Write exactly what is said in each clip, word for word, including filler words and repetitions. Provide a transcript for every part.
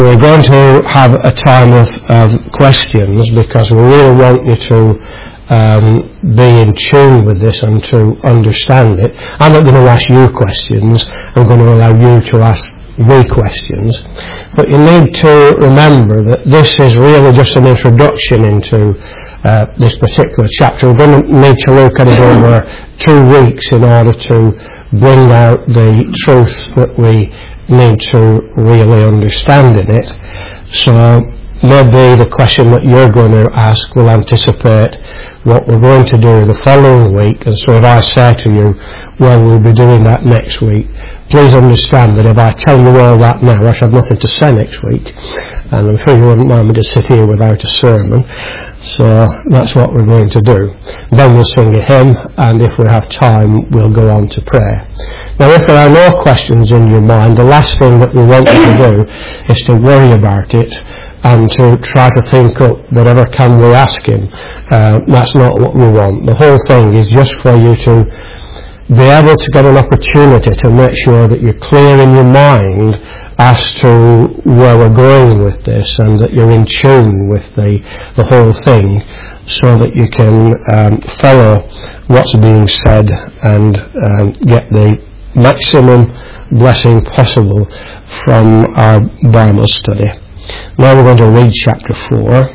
We're going to have a time of, of questions because we really want you to um, be in tune with this and to understand it. I'm not going to ask you questions. I'm going to allow you to ask me questions. But you need to remember that this is really just an introduction into uh, this particular chapter. We're going to need to look at it over two weeks in order to bring out the truth that we need to really understand in it. So maybe the question that you're going to ask will anticipate what we're going to do the following week. And so if I say to you, well, we'll be doing that next week, please understand that if I tell you all that now, I shall have nothing to say next week. And I'm sure you wouldn't mind me to sit here without a sermon. So that's what we're going to do. Then we'll sing a hymn, and if we have time, we'll go on to prayer. Now, if there are no questions in your mind, the last thing that we want you to do is to worry about it and to try to think up whatever can we ask him. Uh, that's not what we want. The whole thing is just for you to be able to get an opportunity to make sure that you're clear in your mind as to where we're going with this, and that you're in tune with the, the whole thing, so that you can um, follow what's being said and um, get the maximum blessing possible from our Bible study. Now we're going to read chapter four.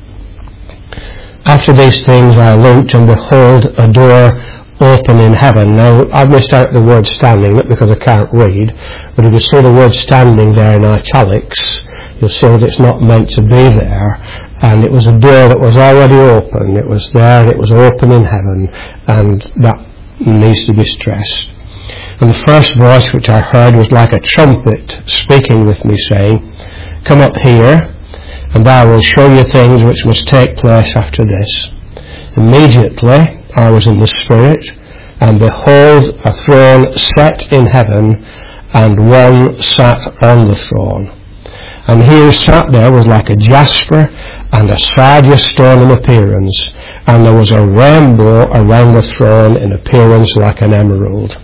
After these things I looked, and behold, a door open in heaven. Now, I've missed out the word standing, not because I can't read, but if you see the word standing there in italics, you'll see that it's not meant to be there. And it was a door that was already open. It was there, it was open in heaven, and that needs to be stressed. And the first voice which I heard was like a trumpet speaking with me, saying, "Come up here, and I will show you things which must take place after this." Immediately I was in the Spirit, and behold, a throne set in heaven, and one sat on the throne. And he who sat there was like a jasper and a sardius stone in appearance, and there was a rainbow around the throne in appearance like an emerald.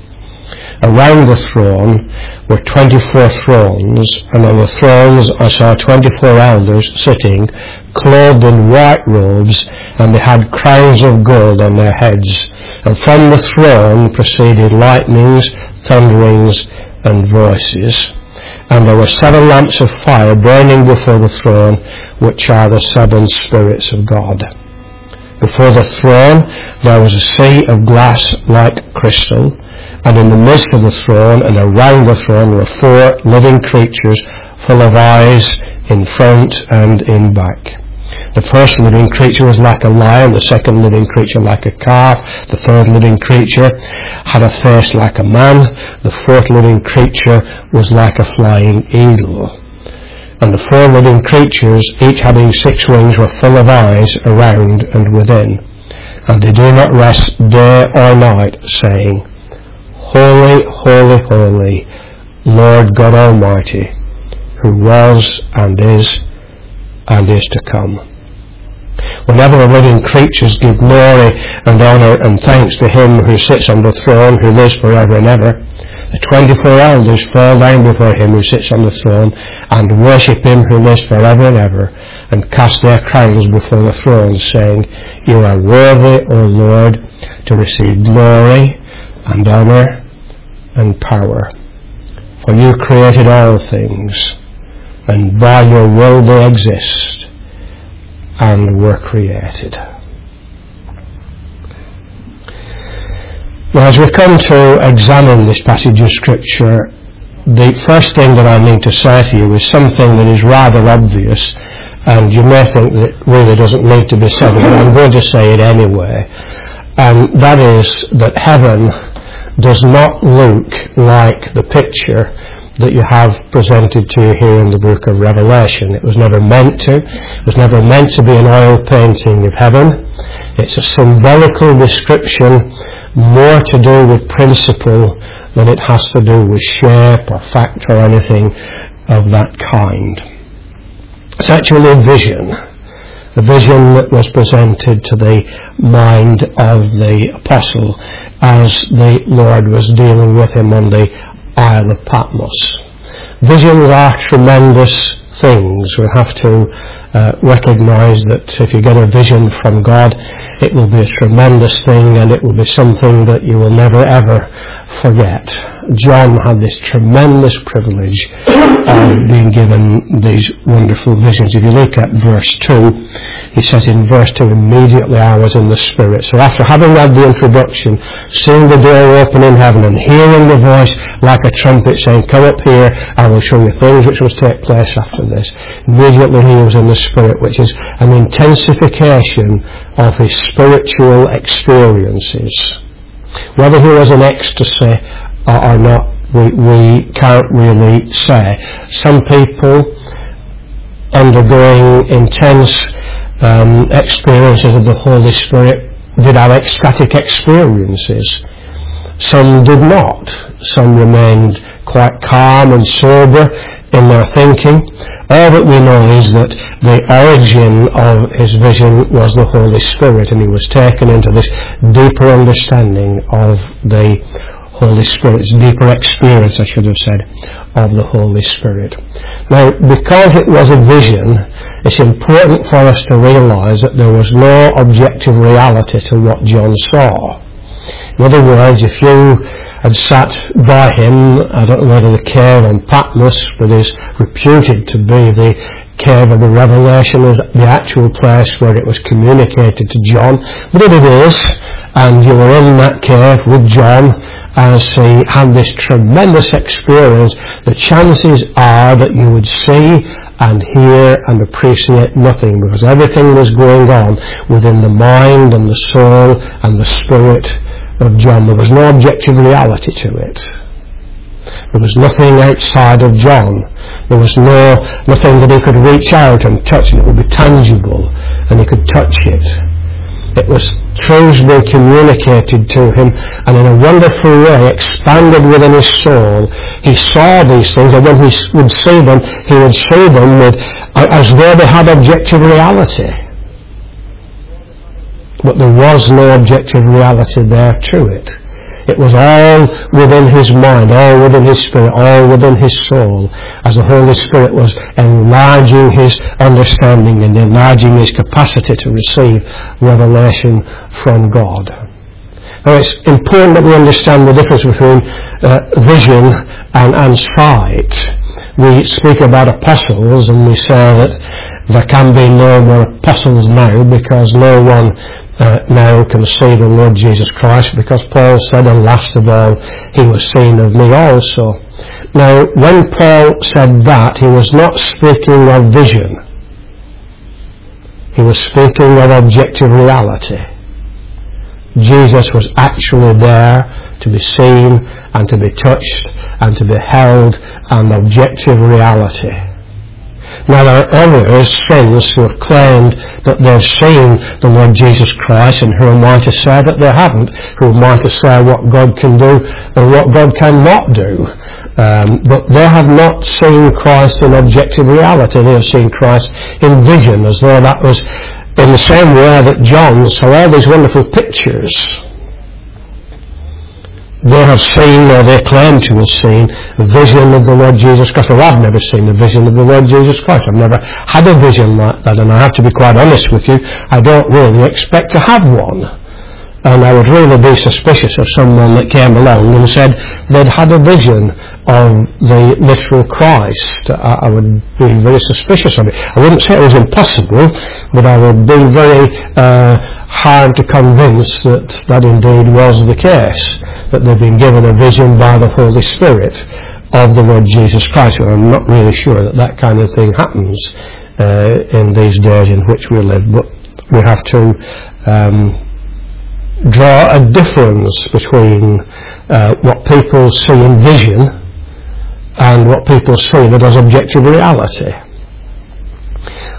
Around the throne were twenty-four thrones, and on the thrones I saw twenty-four elders sitting, clothed in white robes, and they had crowns of gold on their heads. And from the throne proceeded lightnings, thunderings, and voices. And there were seven lamps of fire burning before the throne, which are the seven spirits of God. Before the throne there was a sea of glass like crystal, and in the midst of the throne and around the throne were four living creatures full of eyes in front and in back. The first living creature was like a lion, the second living creature like a calf, the third living creature had a face like a man, the fourth living creature was like a flying eagle. And the four living creatures, each having six wings, were full of eyes around and within. And they do not rest day or night, saying, "Holy, holy, holy, Lord God Almighty, who was and is and is to come." Whenever the living creatures give glory and honour and thanks to him who sits on the throne, who lives forever and ever, the twenty-four elders fall down before him who sits on the throne and worship him who lives forever and ever, and cast their crowns before the throne, saying, "You are worthy, O Lord, to receive glory and honour and power. For you created all things, and by your will they exist and were created." Now, as we come to examine this passage of Scripture, the first thing that I need to say to you is something that is rather obvious, and you may think that it really doesn't need to be said, but I'm going to say it anyway. And that is that heaven does not look like the picture that you have presented to you here in the book of Revelation. It was never meant to. It was never meant to be an oil painting of heaven. It's a symbolical description, more to do with principle than it has to do with shape or fact or anything of that kind. It's actually a vision. A vision that was presented to the mind of the apostle as the Lord was dealing with him on the Isle of Patmos. Visions are tremendous things. We have to uh, recognise that if you get a vision from God, it will be a tremendous thing, and it will be something that you will never ever forget. John had this tremendous privilege of being given these wonderful visions. If you look at verse two, he says in verse two, immediately I was in the Spirit. So after having read the introduction, seeing the door open in heaven and hearing the voice like a trumpet saying, come up here, I will show you things which must take place after this. Immediately he was in the Spirit, which is an intensification of his spiritual experiences. Whether he was in ecstasy or, or not, we, we can't really say. Some people undergoing intense um, experiences of the Holy Spirit did have ecstatic experiences. Some did not. Some remained quite calm and sober in their thinking. All that we know is that the origin of his vision was the Holy Spirit, and he was taken into this deeper understanding of the Holy Spirit's deeper experience, I should have said, of the Holy Spirit. Now, because it was a vision, it's important for us to realise that there was no objective reality to what John saw. In other words, if you had sat by him, I don't know whether the cave on Patmos, but is reputed to be the cave of the Revelation, is the actual place where it was communicated to John, but it is, and you were in that cave with John as he had this tremendous experience, the chances are that you would see and hear and appreciate nothing, because everything was going on within the mind and the soul and the spirit of John. There was no objective reality to it. There was nothing outside of John. There was no nothing that he could reach out and touch, and it would be tangible, and he could touch it. It was truths being communicated to him, and in a wonderful way expanded within his soul. He saw these things, and when he would see them, he would see them with, as though they had objective reality. But there was no objective reality there to it. It was all within his mind, all within his spirit, all within his soul, as the Holy Spirit was enlarging his understanding and enlarging his capacity to receive revelation from God. Now, it's important that we understand the difference between uh, vision and, and sight. We speak about apostles, and we say that there can be no more apostles now because no one Uh, now can see the Lord Jesus Christ, because Paul said, and last of all, he was seen of me also. Now, when Paul said that, he was not speaking of vision. He was speaking of objective reality. Jesus was actually there to be seen and to be touched and to be held, an objective reality. Now, there are others since who have claimed that they've seen the Lord Jesus Christ, and who am I to say that they haven't? Who am I to say what God can do and what God cannot do? Um, but they have not seen Christ in objective reality. They have seen Christ in vision, as though that was in the same way that John saw all these wonderful pictures. They have seen, or they claim to have seen, a vision of the Lord Jesus Christ. Well, I've never seen a vision of the Lord Jesus Christ. I've never had a vision like that, and I have to be quite honest with you, I don't really expect to have one. And I would really be suspicious of someone that came along and said they'd had a vision of the literal Christ. I, I would be very suspicious of it. I wouldn't say it was impossible, but I would be very uh, hard to convince that that indeed was the case, that they've been given a vision by the Holy Spirit of the Lord Jesus Christ. And I'm not really sure that that kind of thing happens uh, in these days in which we live, but we have to um, draw a difference between uh, what people see in vision and what people see that as objective reality.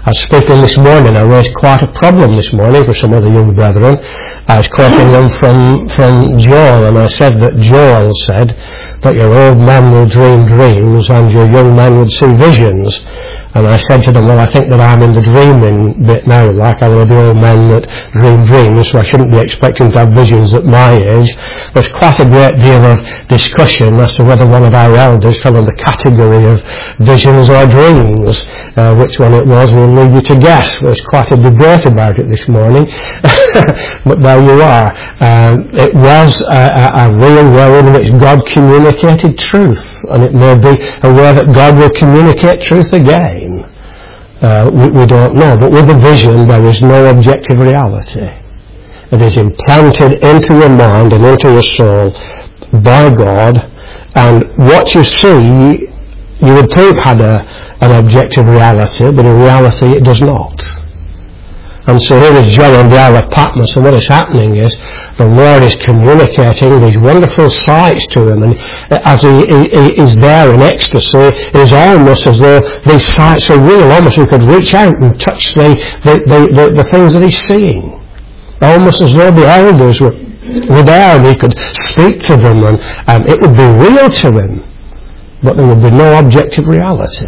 I was speaking this morning, I raised quite a problem this morning for some of the young brethren. I was quoting them from, from Joel, and I said that Joel said that your old man will dream dreams and your young man would see visions. And I said to them, well, I think that I'm in the dreaming bit now, like I'm one of the old men that dream dreams, so I shouldn't be expecting to have visions at my age. There's quite a great deal of discussion as to whether one of our elders fell in the category of visions or dreams. Uh, which one it was, we'll leave you to guess. There's quite a debate about it this morning. But there you are. Um, it was a, a, a real way in which God communicated truth. And it may be a way that God will communicate truth again. Uh, we, we don't know. But with a vision, there is no objective reality. It is implanted into your mind and into your soul by God. And what you see, you would think had a, an objective reality, but in reality it does not. And so here is John on the Isle of Patmos, and what is happening is the Lord is communicating these wonderful sights to him, and as he, he, he is there in ecstasy, it is almost as though these sights are real, almost he could reach out and touch the, the, the, the, the things that he's seeing. Almost as though the elders were, were there and he could speak to them, and, and it would be real to him, but there would be no objective reality.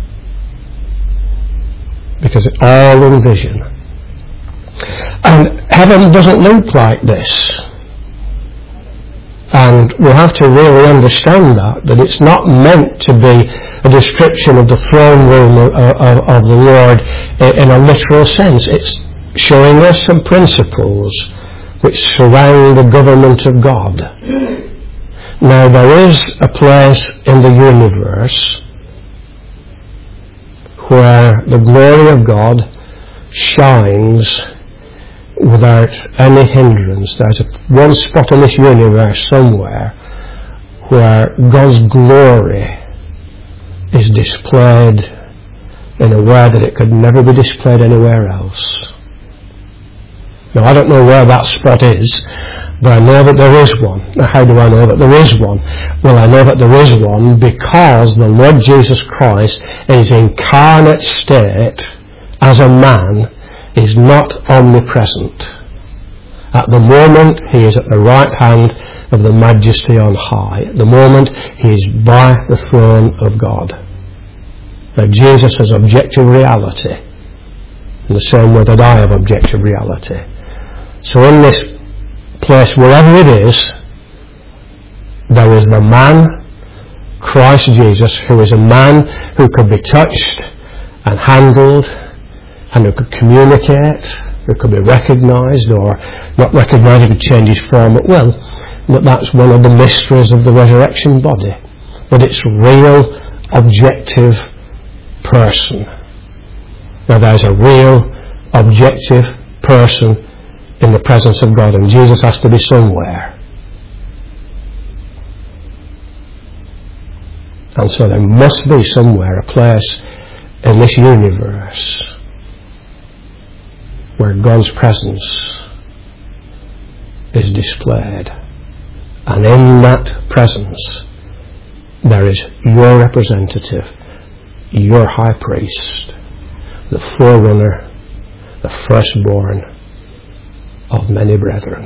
Because it's all in vision. And heaven doesn't look like this. And we have to really understand that, that it's not meant to be a description of the throne room of, of, of the Lord in a literal sense. It's showing us some principles which surround the government of God. Now there is a place in the universe where the glory of God shines without any hindrance. There's a, one spot in this universe somewhere where God's glory is displayed in a way that it could never be displayed anywhere else. Now I don't know where that spot is, but I know that there is one. Now how do I know that there is one? Well, I know that there is one because the Lord Jesus Christ in his incarnate state as a man is not omnipresent. At the moment he is at the right hand of the Majesty on high. At the moment he is by the throne of God. Now Jesus has objective reality in the same way that I have objective reality. So in this place, wherever it is, there is the man, Christ Jesus, who is a man who could be touched and handled and who could communicate, who could be recognised or not recognised, he could change his form at will. But that's one of the mysteries of the resurrection body. But it's real, objective person. Now there's a real, objective person in the presence of God, and Jesus has to be somewhere. And so there must be somewhere a place in this universe where God's presence is displayed. And in that presence there is your representative, your high priest, the forerunner, the firstborn of many brethren.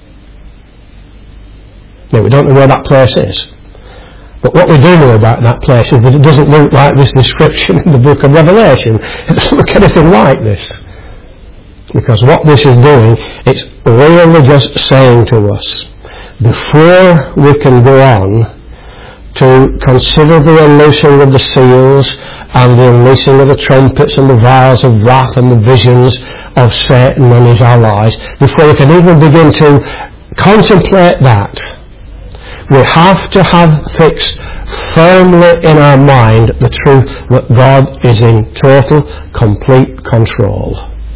Now we don't know where that place is, but what we do know about that place is that it doesn't look like this description in the book of Revelation. It doesn't look anything like this. Because what this is doing, it's really just saying to us, before we can go on to consider the unloosing of the seals and the unleashing of the trumpets and the vials of wrath and the visions of Satan and his allies, before we can even begin to contemplate that, we have to have fixed firmly in our mind the truth that God is in total, complete control.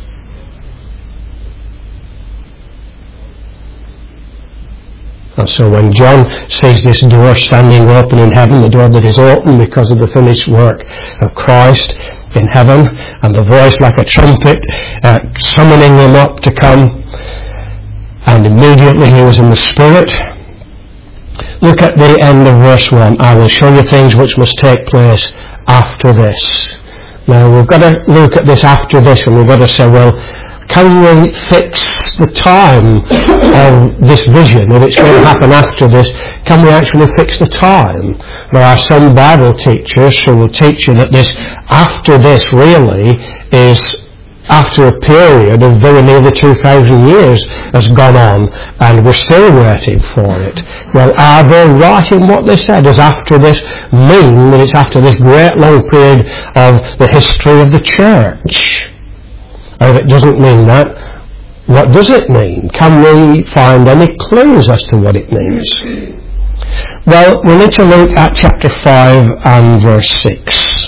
And so when John sees this door standing open in heaven, the door that is open because of the finished work of Christ in heaven, and the voice like a trumpet uh, summoning him up to come, and immediately he was in the Spirit. Look at the end of verse one. I will show you things which must take place after this. Now we've got to look at this after this, and we've got to say, well, can we fix the time of this vision? If it's going to happen after this, can we actually fix the time? There are some Bible teachers who will teach you that this after this really is after a period of very nearly two thousand years has gone on, and we're still waiting for it. Well, are they right in what they said? Does after this mean that it's after this great long period of the history of the church? Or if it doesn't mean that, what does it mean? Can we find any clues as to what it means? Well, we need to look at chapter five and verse six.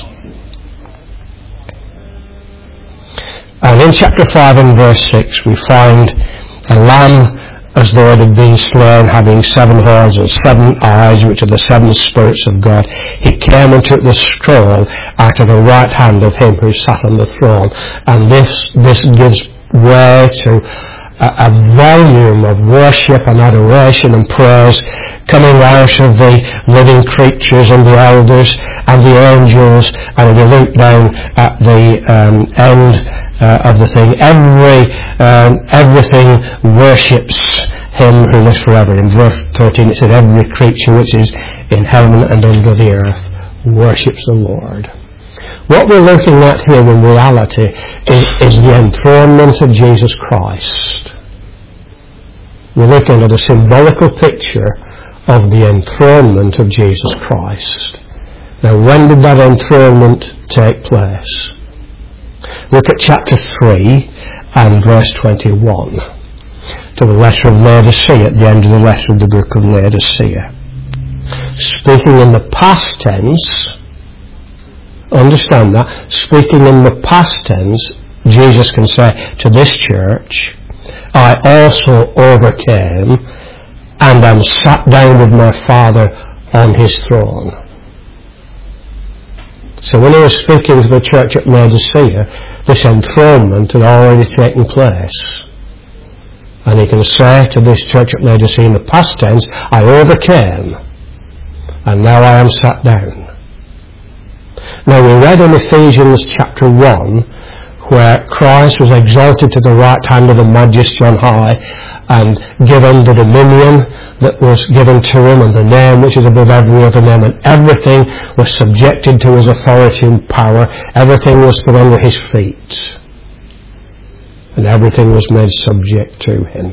And in chapter five and verse six we find a lamb as though it had been slain, having seven horns and seven eyes, which are the seven spirits of God. He came and took the scroll out of the right hand of him who sat on the throne. And this this gives way to a, a volume of worship and adoration and praise coming out of the living creatures and the elders and the angels. And if you look down at the um, end Uh, of the thing, every um, everything worships him who lives forever. In verse thirteen it said, every creature which is in heaven and under the earth worships the Lord. What we're looking at here in reality is, is the enthronement of Jesus Christ. We're looking at a symbolical picture of the enthronement of Jesus Christ. Now, when did that enthronement take place? Look at chapter three and verse twenty-one. To the letter of Laodicea, at the end of the letter of the book of Laodicea. Speaking in the past tense, understand that, speaking in the past tense, Jesus can say to this church, I also overcame and am sat down with my Father on his throne. So when he was speaking to the church at Laodicea, this enthronement had already taken place. And he can say to this church at Laodicea in the past tense, I overcame, and now I am sat down. Now we read in Ephesians chapter one, where Christ was exalted to the right hand of the Majesty on high, and given the dominion that was given to him, and the name which is above every other name, and everything was subjected to his authority and power. Everything was put under his feet, and everything was made subject to him.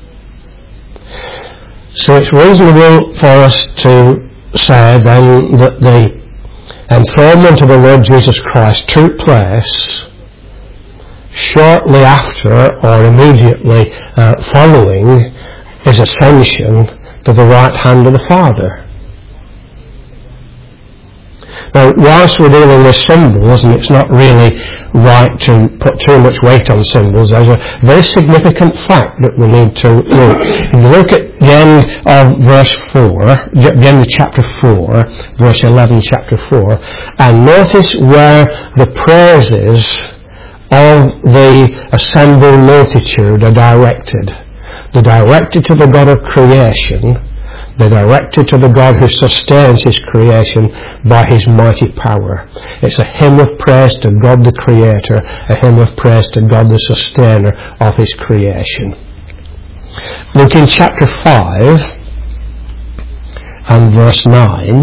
So it's reasonable for us to say then that the enthronement of the Lord Jesus Christ took place shortly after or immediately uh, following his ascension to the right hand of the Father. Now, whilst we're dealing with symbols, and it's not really right to put too much weight on symbols, there's a very significant fact that we need to look. If you look at the end of verse four, the end of chapter four, verse eleven, chapter four, and notice where the praises of the assembled multitude are directed. They're directed to the God of creation. They're directed to the God who sustains his creation by his mighty power. It's a hymn of praise to God the Creator, a hymn of praise to God the Sustainer of his creation. Look in chapter five and verse nine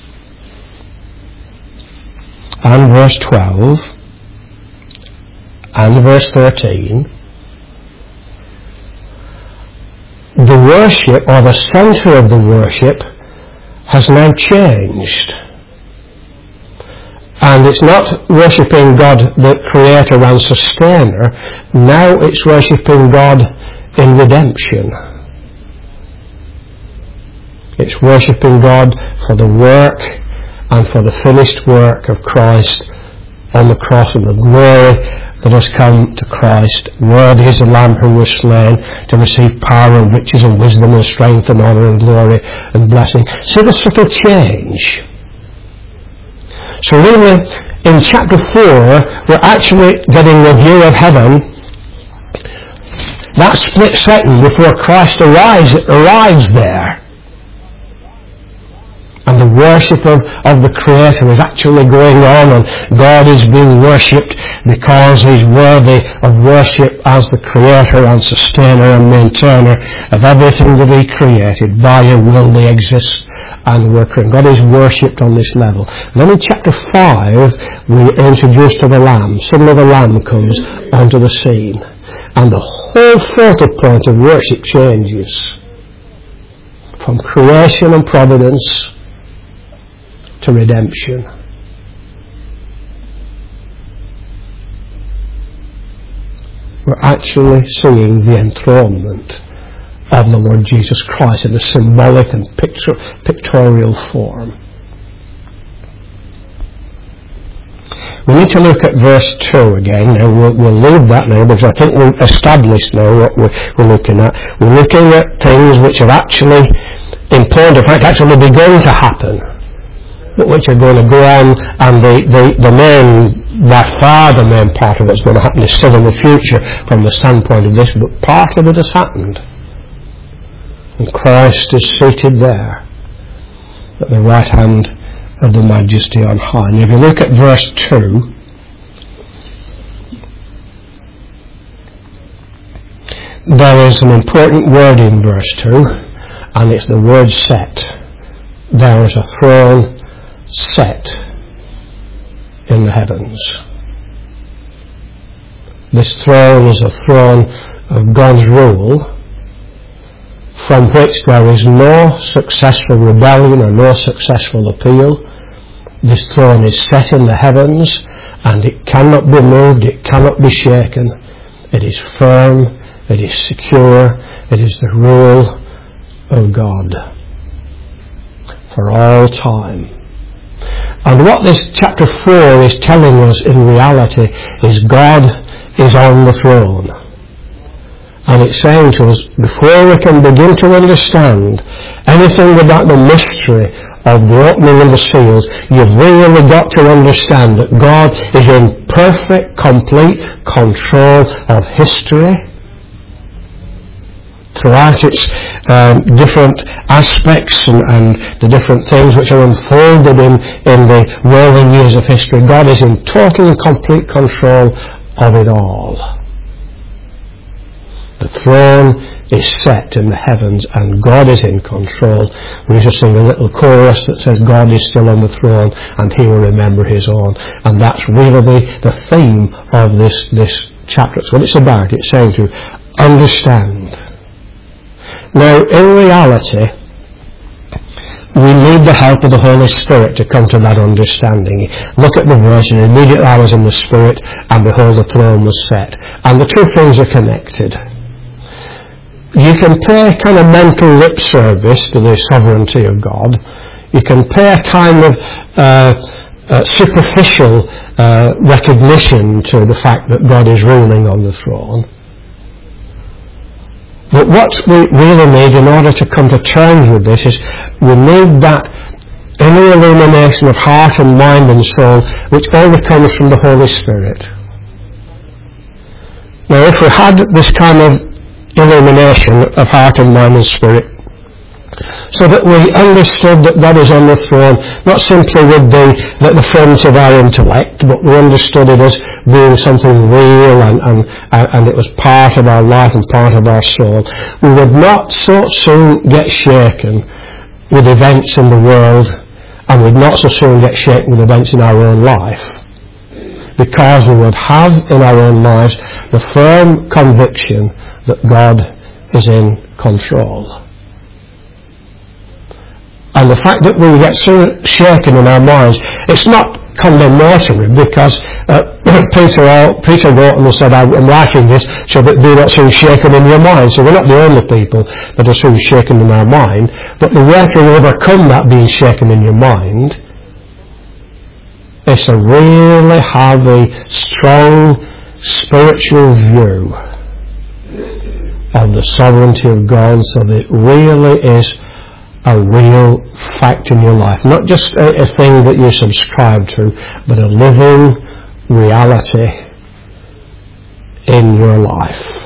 and verse twelve and verse thirteen. The worship, or the centre of the worship, has now changed. And it's not worshipping God the Creator and Sustainer. Now it's worshipping God in redemption. It's worshipping God for the work and for the finished work of Christ on the cross, and the glory that has come to Christ. Worthy is the Lamb who was slain to receive power and riches and wisdom and strength and honour and glory and blessing. See the subtle change. So really, in chapter four, we're actually getting a view of heaven that split second before Christ arrives, arrives there. And the worship of, of the Creator is actually going on, and God is being worshipped because He's worthy of worship as the Creator and Sustainer and Maintainer of everything that He created. By Your will they exist and work. And God is worshipped on this level. And then in chapter five, we're introduced to the Lamb. Suddenly the Lamb comes onto the scene. And the whole focal point of worship changes. From creation and providence to redemption. We're actually seeing the enthronement of the Lord Jesus Christ in a symbolic and picture, pictorial form. We need to look at verse two again. Now we'll, we'll leave that now because I think we've established now what we're, we're looking at. We're looking at things which are actually, in point of fact, actually begun to happen, but which are going to go on, and the, the, the main, by far the main part of what's going to happen is still in the future from the standpoint of this, but part of it has happened. And Christ is seated there at the right hand of the Majesty on high. And if you look at verse two, there is an important word in verse two, and it's the word set. There is a throne set in the heavens. This throne is a throne of God's rule, from which there is no successful rebellion or no successful appeal. This throne is set in the heavens, and it cannot be moved, it cannot be shaken. It is firm, it is secure, it is the rule of God for all time. And what this chapter four is telling us in reality is God is on the throne. And it's saying to us, before we can begin to understand anything about the mystery of the opening of the seals, you've really got to understand that God is in perfect, complete control of history throughout its um, different aspects and, and the different things which are unfolded in, in the rolling years of history. God is in total and complete control of it all. The throne is set in the heavens and God is in control. We just sing a little chorus that says God is still on the throne and He will remember His own. And that's really the, the theme of this, this chapter. It's what it's about. It's saying to understand. Now, in reality, we need the help of the Holy Spirit to come to that understanding. Look at the verse, and immediately I was in the Spirit, and behold, the throne was set. And the two things are connected. You can pay kind of mental lip service to the sovereignty of God. You can pay a kind of uh, uh, superficial uh, recognition to the fact that God is ruling on the throne. But what we really need in order to come to terms with this is we need that inner illumination of heart and mind and soul which only comes from the Holy Spirit. Now if we had this kind of illumination of heart and mind and spirit, so that we understood that God is on the throne, not simply with the, the, the front of our intellect, but we understood it as being something real and, and, and it was part of our life and part of our soul, we would not so soon get shaken with events in the world, and we'd not so soon get shaken with events in our own life, because we would have in our own lives the firm conviction that God is in control. And the fact that we get so shaken in our minds, it's not condemnatory, because uh, Peter, Peter wrote and said, I'm writing this so that be not soon shaken in your mind. So we're not the only people that are soon shaken in our mind, but the way to overcome that being shaken in your mind is to really have a strong spiritual view of the sovereignty of God, so that it really is a real fact in your life. Not just a, a thing that you subscribe to, but a living reality in your life.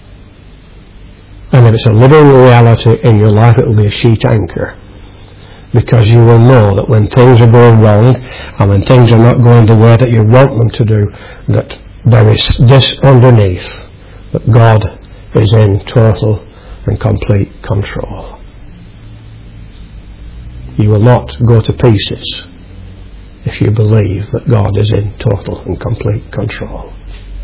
And if it's a living reality in your life, it will be a sheet anchor because you will know that when things are going wrong and when things are not going the way that you want them to do, that there is this underneath, that God is in total and complete control. You will not go to pieces if you believe that God is in total and complete control.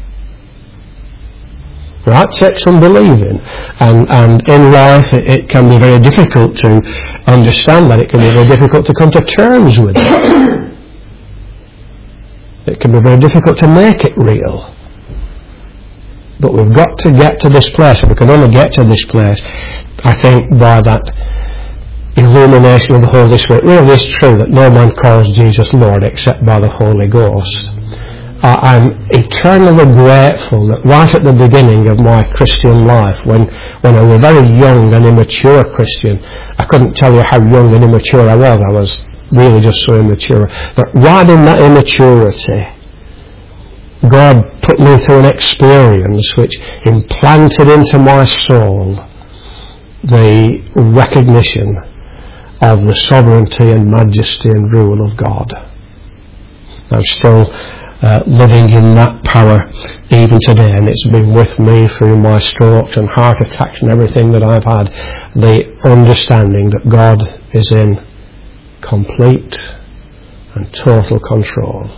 That takes some believing, and, and in life it, it can be very difficult to understand that. It can be very difficult to come to terms with it. It can be very difficult to make it real. But we've got to get to this place, and we can only get to this place, I think, by that illumination of the Holy Spirit. It really is true that no man calls Jesus Lord except by the Holy Ghost. Uh, I'm eternally grateful that right at the beginning of my Christian life, when, when I was a very young and immature Christian, I couldn't tell you how young and immature I was. I was really just so immature. That right in that immaturity, God put me through an experience which implanted into my soul the recognition of the sovereignty and majesty and rule of God. I'm still uh, living in that power even today, and it's been with me through my strokes and heart attacks and everything that I've had, the understanding that God is in complete and total control.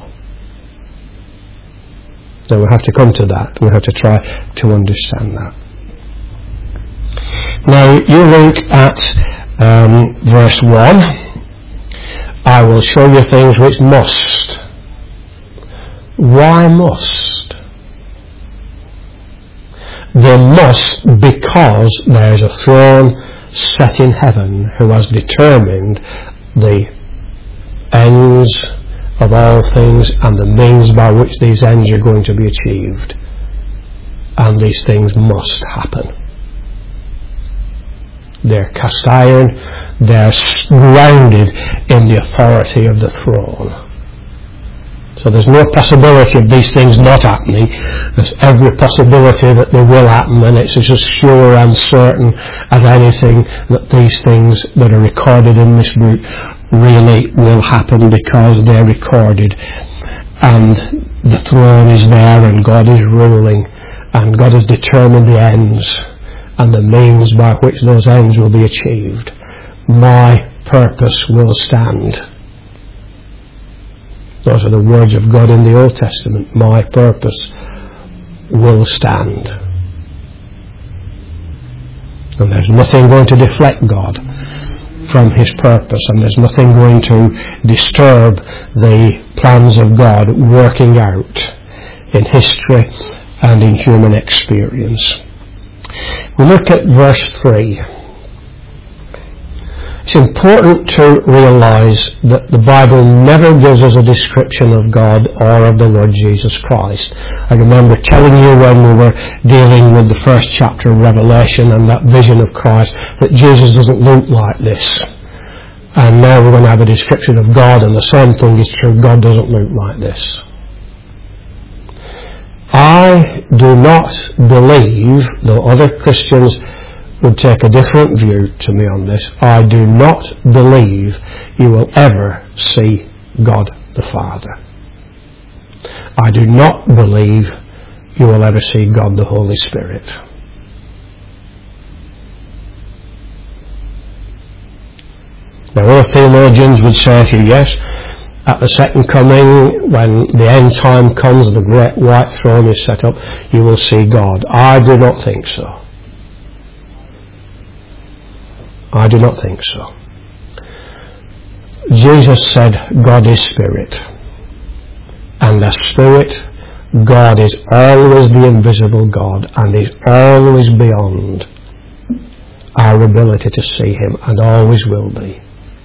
So we have to come to that. We have to try to understand that. Now you look at um, verse one. I will show you things which must. Why must? They must because there is a throne set in heaven who has determined the ends of all things and the means by which these ends are going to be achieved. And these things must happen. They're cast iron, they're grounded in the authority of the throne. So there's no possibility of these things not happening. There's every possibility that they will happen, and it's as sure and certain as anything that these things that are recorded in this book really will happen, because they're recorded and the throne is there and God is ruling and God has determined the ends and the means by which those ends will be achieved. My purpose will stand. Those are the words of God in the Old Testament. My purpose will stand. And there's nothing going to deflect God from his purpose, and there's nothing going to disturb the plans of God working out in history and in human experience. We look at verse three. It's important to realise that the Bible never gives us a description of God or of the Lord Jesus Christ. I remember telling you when we were dealing with the first chapter of Revelation and that vision of Christ that Jesus doesn't look like this. And now we're going to have a description of God, and the same thing is true. God doesn't look like this. I do not believe, though other Christians would take a different view to me on this, I do not believe you will ever see God the Father. I do not believe you will ever see God the Holy Spirit. Now other theologians would say to you, yes, at the second coming, when the end time comes and the great white throne is set up, you will see God. I do not think so. I do not think so. Jesus said God is spirit, and as spirit, God is always the invisible God, and is always beyond our ability to see him, and always will be.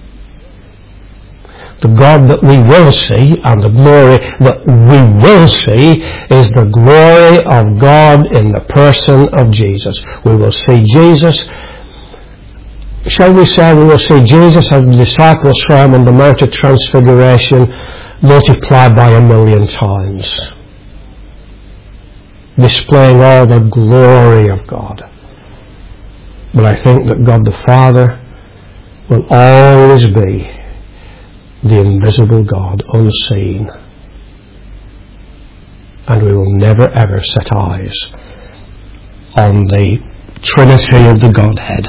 The God that we will see and the glory that we will see is the glory of God in the person of Jesus. We will see Jesus. Shall we say we will see Jesus as the disciples saw him on the Mount of Transfiguration multiplied by a million times, displaying all the glory of God. But I think that God the Father will always be the invisible God, unseen. And we will never ever set eyes on the Trinity of the Godhead.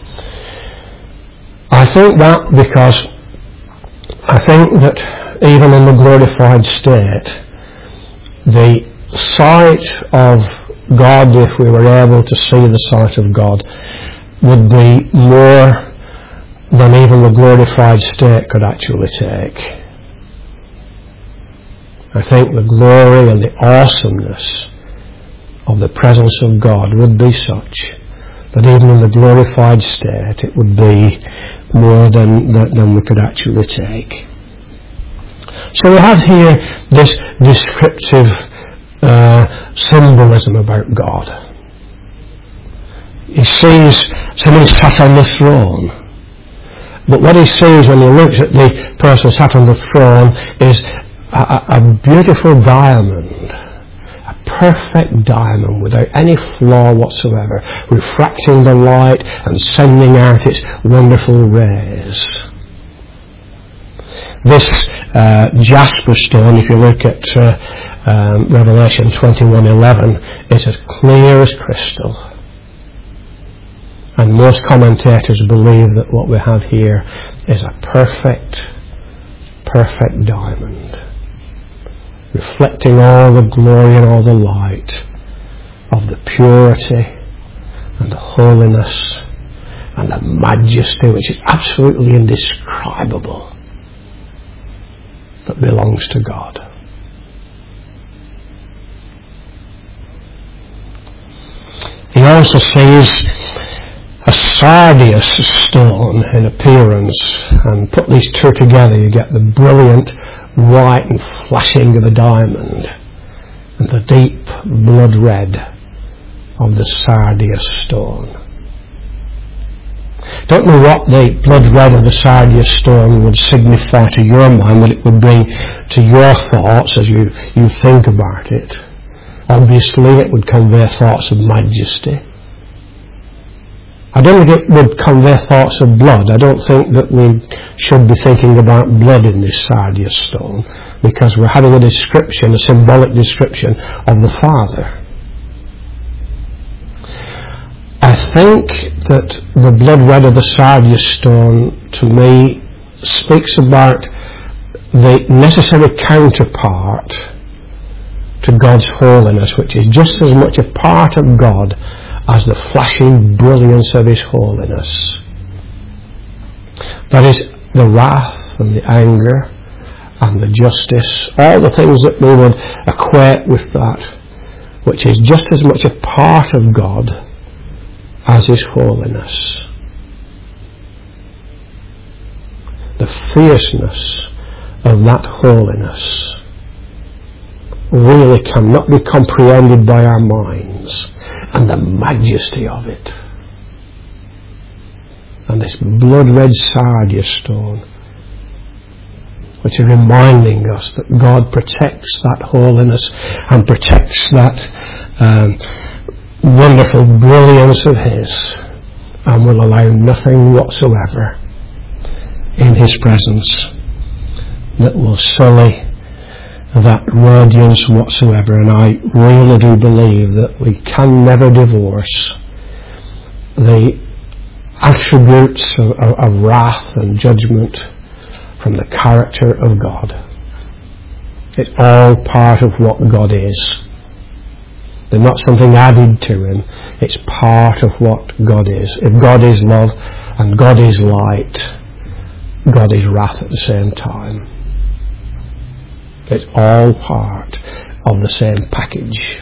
I think that because I think that even in the glorified state, the sight of God, if we were able to see the sight of God, would be more than even the glorified state could actually take. I think the glory and the awesomeness of the presence of God would be such that even in the glorified state it would be more than, than we could actually take. So we have here this descriptive uh, symbolism about God. He sees somebody sat on the throne, but what he sees when he looks at the person sat on the throne is a, a, a beautiful diamond, a perfect diamond without any flaw whatsoever, refracting the light and sending out its wonderful rays. This uh, jasper stone, if you look at uh, um, Revelation twenty-one eleven, is as clear as crystal. And most commentators believe that what we have here is a perfect, perfect diamond, reflecting all the glory and all the light of the purity and the holiness and the majesty, which is absolutely indescribable, that belongs to God. He also sees a sardius stone in appearance, and put these two together you get the brilliant white and flashing of a diamond and the deep blood red of the sardius stone. Don't know what the blood red of the sardius stone would signify to your mind, what it would bring to your thoughts as you, you think about it. Obviously it would convey thoughts of majesty. I don't think it would convey thoughts of blood. I don't think that we should be thinking about blood in this sardius stone, because we're having a description, a symbolic description of the Father. I think that the blood red of the sardius stone, to me, speaks about the necessary counterpart to God's holiness, which is just as much a part of God as the flashing brilliance of His holiness. That is the wrath and the anger and the justice, all the things that we would equate with that, which is just as much a part of God as His holiness. The fierceness of that holiness really cannot be comprehended by our minds, and the majesty of it. And this blood red sardius stone, which is reminding us that God protects that holiness and protects that um, wonderful brilliance of His, and will allow nothing whatsoever in His presence that will sully that radiance whatsoever. And I really do believe that we can never divorce the attributes of, of, of wrath and judgment from the character of God. It's all part of what God is. They're not something added to Him. It's part of what God is. If God is love and God is light, God is wrath at the same time. It's all part of the same package.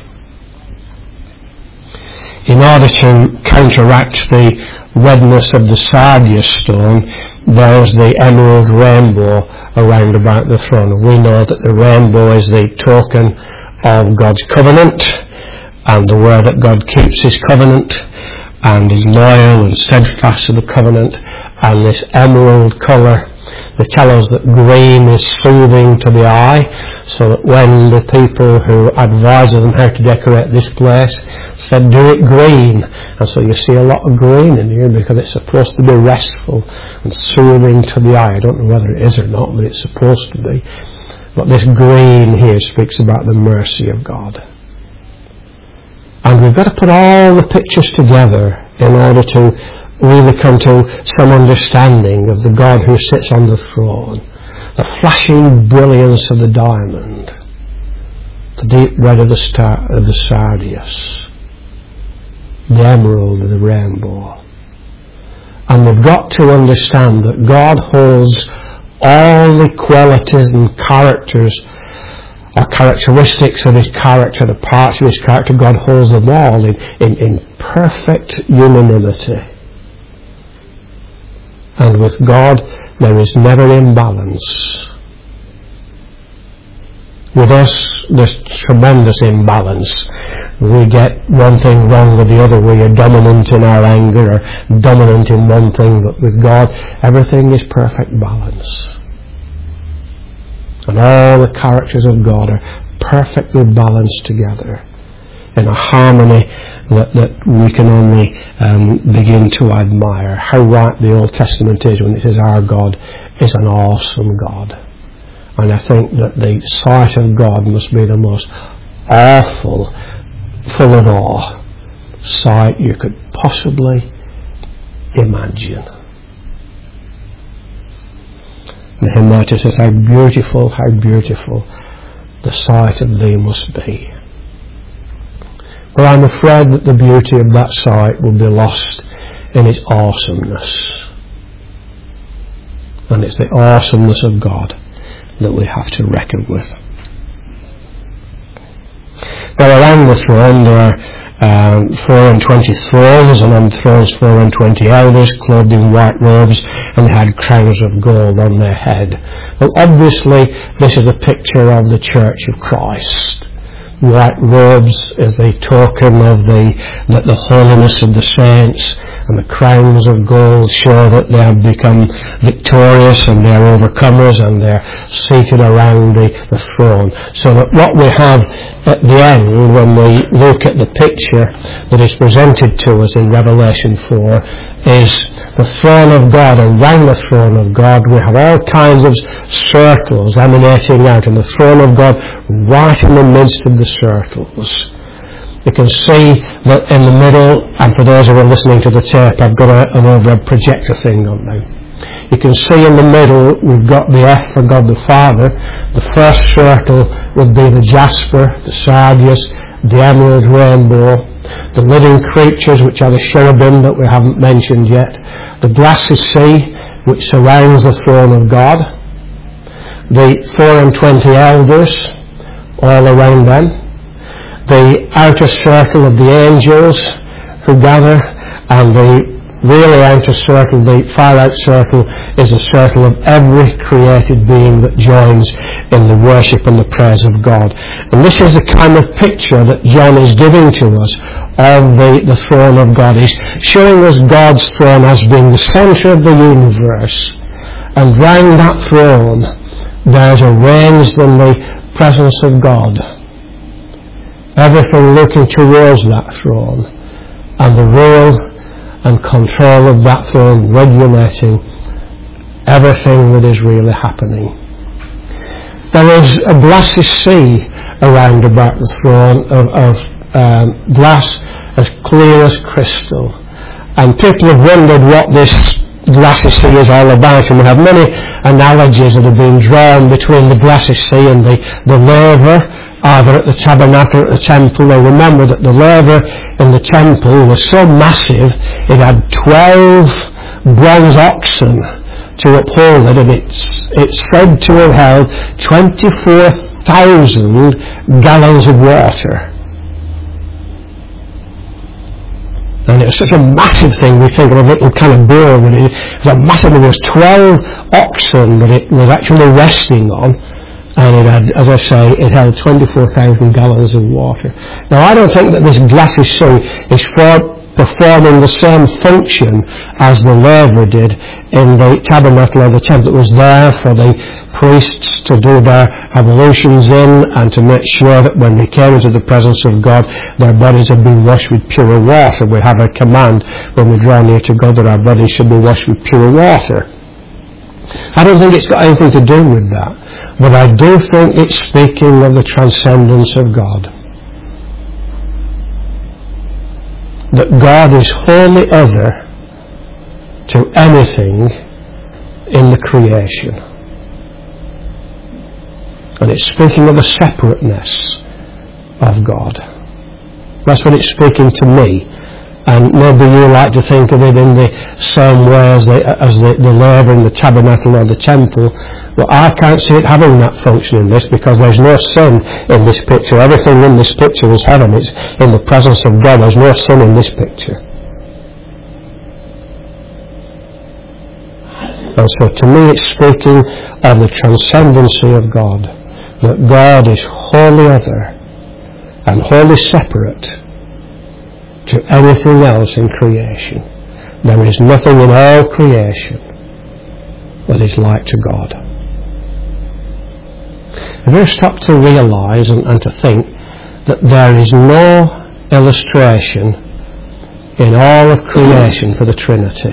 In order to counteract the redness of the sardius stone, there's the emerald rainbow around about the throne. We know that the rainbow is the token of God's covenant, and the way that God keeps His covenant and is loyal and steadfast to the covenant, and this emerald colour They tell us that green is soothing to the eye, so that when the people who advise them how to decorate this place said do it green, and so you see a lot of green in here because it's supposed to be restful and soothing to the eye. I don't know whether it is or not, but it's supposed to be. But this green here speaks about the mercy of God. And we've got to put all the pictures together in order to really come to some understanding of the God who sits on the throne. The flashing brilliance of the diamond, the deep red of the star of the sardius, the emerald of the rainbow. And we've got to understand that God holds all the qualities and characters or characteristics of his character, the parts of his character. God holds them all in, in, in perfect unanimity. And with God, there is never imbalance. With us, there's tremendous imbalance. We get one thing wrong with the other. We are dominant in our anger or dominant in one thing, but with God, everything is perfect balance. And all the characters of God are perfectly balanced together in a harmony that, that we can only um, begin to admire. How right the Old Testament is when it says our God is an awesome God. And I think that the sight of God must be the most awful, full of awe sight you could possibly imagine. The hymn writer says, how beautiful, how beautiful the sight of thee must be. But I'm afraid that the beauty of that sight will be lost in its awesomeness. And it's the awesomeness of God that we have to reckon with. Now around the throne there are um, four and twenty thrones, and on the thrones four and twenty elders clothed in white robes, and they had crowns of gold on their head. Well, obviously this is a picture of the Church of Christ. White robes is the token of the, the, the holiness of the saints, and the crowns of gold show that they have become victorious and they are overcomers and they are seated around the, the throne. So that what we have at the end, when we look at the picture that is presented to us in Revelation four, is the throne of God, and round the throne of God we have all kinds of circles emanating out, and the throne of God right in the midst of the circles. You can see that in the middle, and for those who are listening to the tape, I've got a, an overhead projector thing on now. You can see in the middle we've got the F for God the Father. The first circle would be the jasper, the sardius, the emerald rainbow, the living creatures, which are the cherubim that we haven't mentioned yet, the glassy sea which surrounds the throne of God, the four and twenty elders all around them, the outer circle of the angels who gather, and the really outer circle, the far out circle, is a circle of every created being that joins in the worship and the praise of God. And this is the kind of picture that John is giving to us of the, the throne of God. He's showing us God's throne as being the centre of the universe, and round that throne there's arranged in the presence of God everything looking towards that throne, and the rule and control of that throne regulating everything that is really happening. There is a glassy sea around about the throne of, of um, glass as clear as crystal, and people have wondered what this glassy sea is all about, and we have many analogies that have been drawn between the glassy sea and the, the laver, either at the tabernacle or at the temple. Now remember that the laver in the temple was so massive it had twelve bronze oxen to uphold it, and it's, it's said to have held twenty-four thousand gallons of water. And it was such a massive thing, we think of a little kind of bowl, but it was a massive, there was twelve oxen that it was actually resting on, and it had, as I say, it held twenty-four thousand gallons of water. Now I don't think that this glassy sea is for performing the same function as the laver did in the tabernacle or the temple. It was there for the priests to do their ablutions in and to make sure that when they came into the presence of God, their bodies had been washed with pure water. We have a command when we draw near to God that our bodies should be washed with pure water. I don't think it's got anything to do with that, but I do think it's speaking of the transcendence of God. That God is wholly other to anything in the creation. And it's speaking of the separateness of God. That's what it's speaking to me. And maybe you like to think of it in the same way as the, as the, the laver in the tabernacle or the temple. Well, I can't see it having that function in this because there's no sin in this picture. Everything in this picture is heaven. It's in the presence of God. There's no sin in this picture. And so to me it's speaking of the transcendency of God. That God is wholly other and wholly separate to anything else in creation. There is nothing in all creation that is like to God. And we stop to realise and, and to think that there is no illustration in all of creation for the Trinity.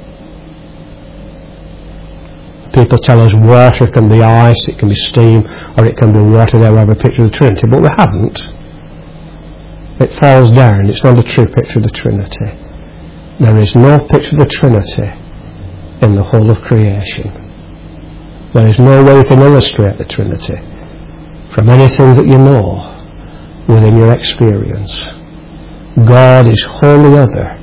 People tell us water can be ice, it can be steam, or it can be water. There we have a picture of the Trinity, but we haven't. It falls down. It's not a true picture of the Trinity. There is no picture of the Trinity in the whole of creation. There is no way you can illustrate the Trinity from anything that you know within your experience. God is wholly other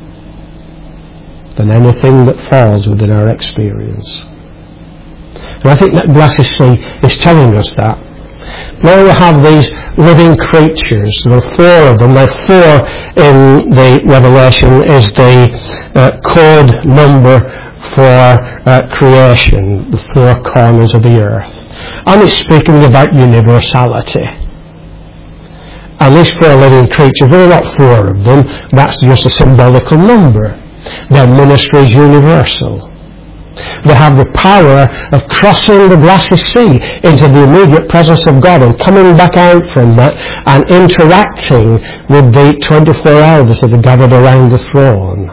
than anything that falls within our experience. And I think that Blessed Sea is telling us that. Now we have these living creatures. There are four of them. There are four in the Revelation is the uh, code number for uh, creation, the four corners of the earth. And it's speaking about universality. And these four living creatures, there are not four of them. That's just a symbolical number. Their ministry is universal. They have the power of crossing the glassy sea into the immediate presence of God and coming back out from that and interacting with the twenty-four elders that are gathered around the throne.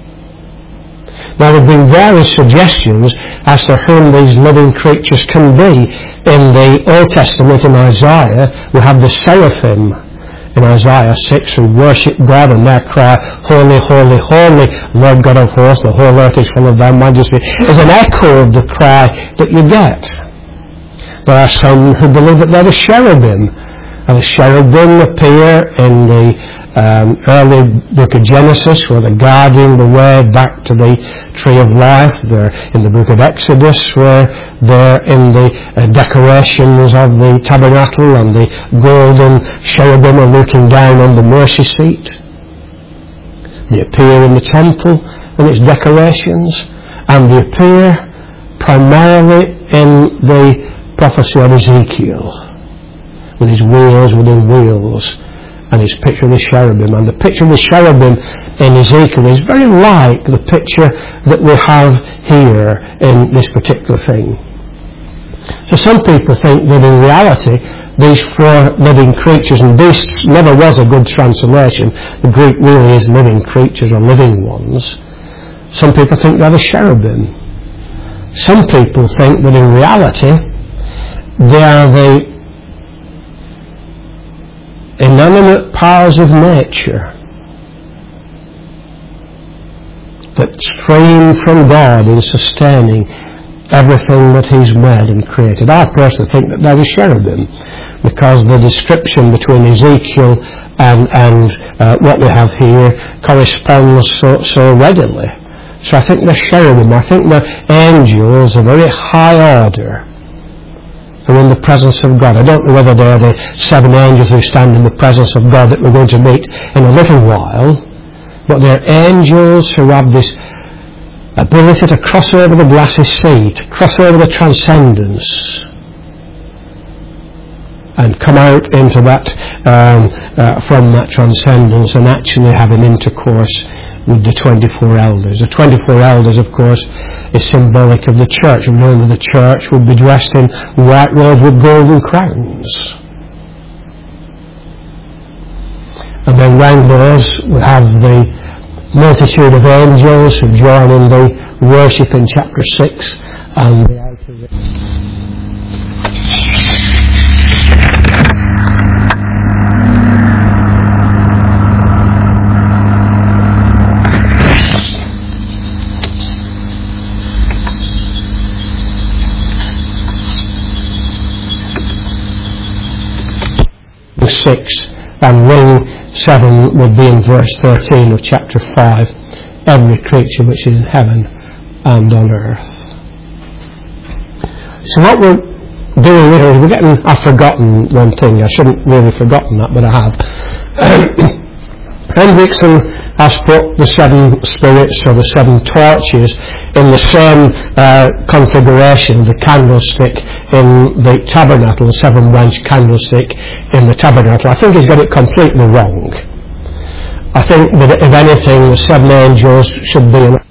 Now there have been various suggestions as to whom these living creatures can be. In the Old Testament, in Isaiah, we have the seraphim in Isaiah six who worship God and their cry, holy, holy, holy, Lord God of hosts, the whole earth is full of thy majesty, is an echo of the cry that you get. There are some who believe that they're the cherubim, and the cherubim appear in the um, early book of Genesis where they're guarding the way back to the tree of life. They're in the book of Exodus where they're in the uh, decorations of the tabernacle, and the golden cherubim are looking down on the mercy seat. They appear in the temple and its decorations, and they appear primarily in the prophecy of Ezekiel, with his wheels within wheels, and his picture of the cherubim. And the picture of the cherubim in Ezekiel is very like the picture that we have here in this particular thing. So some people think that in reality these four living creatures, and beasts never was a good translation, the Greek really is living creatures or living ones. Some people think they're the cherubim. Some people think that in reality they are the inanimate powers of nature that stream from God in sustaining everything that he's made and created. I personally think that they're the cherubim, because the description between Ezekiel and, and uh, what we have here corresponds so, so readily. So I think they're cherubim. I think they're angels of very high order who are in the presence of God. I don't know whether they're the seven angels who stand in the presence of God that we're going to meet in a little while, but they're angels who have this ability to cross over the glassy sea, to cross over the transcendence, and come out into that, um, uh, from that transcendence and actually have an intercourse with the twenty-four elders. The twenty-four elders, of course, is symbolic of the church. We know that the church would be dressed in white robes with golden crowns. And then round those we have the multitude of angels who join in the worship in chapter six, and the outer six, and ring seven would be in verse thirteen of chapter five, every creature which is in heaven and on earth. So what we're doing here is we're getting, I've forgotten one thing, I shouldn't really have forgotten that, but I have. Hendrickson has put the seven spirits or the seven torches in the same uh, configuration, the candlestick in the tabernacle, the seven branch candlestick in the tabernacle. I think he's got it completely wrong. I think that if anything, the seven angels should be in